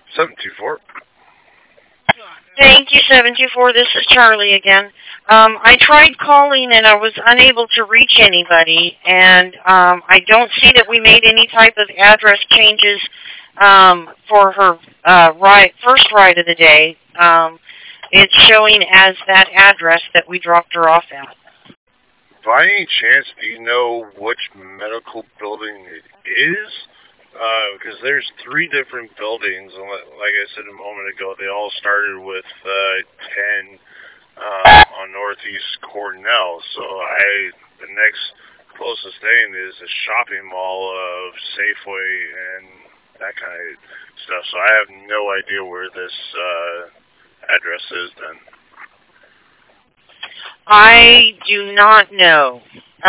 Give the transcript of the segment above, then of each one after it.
724. Thank you, 724. This is Charlie again. I tried calling and I was unable to reach anybody, and I don't see that we made any type of address changes for her first ride of the day. It's showing as that address that we dropped her off at. By any chance, do you know which medical building it is? Because there's three different buildings, and like I said a moment ago, they all started with 10 on Northeast Cornell. So the next closest thing is a shopping mall of Safeway and that kind of stuff. So I have no idea where this address is then. I do not know.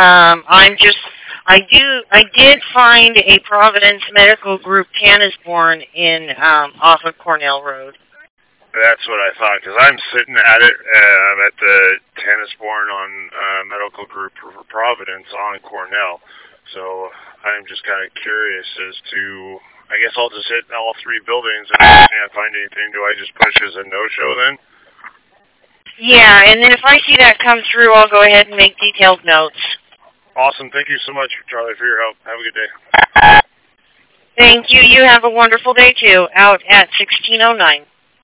I did find a Providence Medical Group Tannisborn in off of Cornell Road. That's what I thought, because I'm sitting at it at the Tannisborn on Medical Group Providence on Cornell. So I'm just kind of curious as to, I guess I'll just hit all three buildings, and if I can't find anything, do I just push as a no-show then? Yeah, and then if I see that come through, I'll go ahead and make detailed notes. Awesome. Thank you so much, Charlie, for your help. Have a good day. Thank you. You have a wonderful day, too, out at 1609.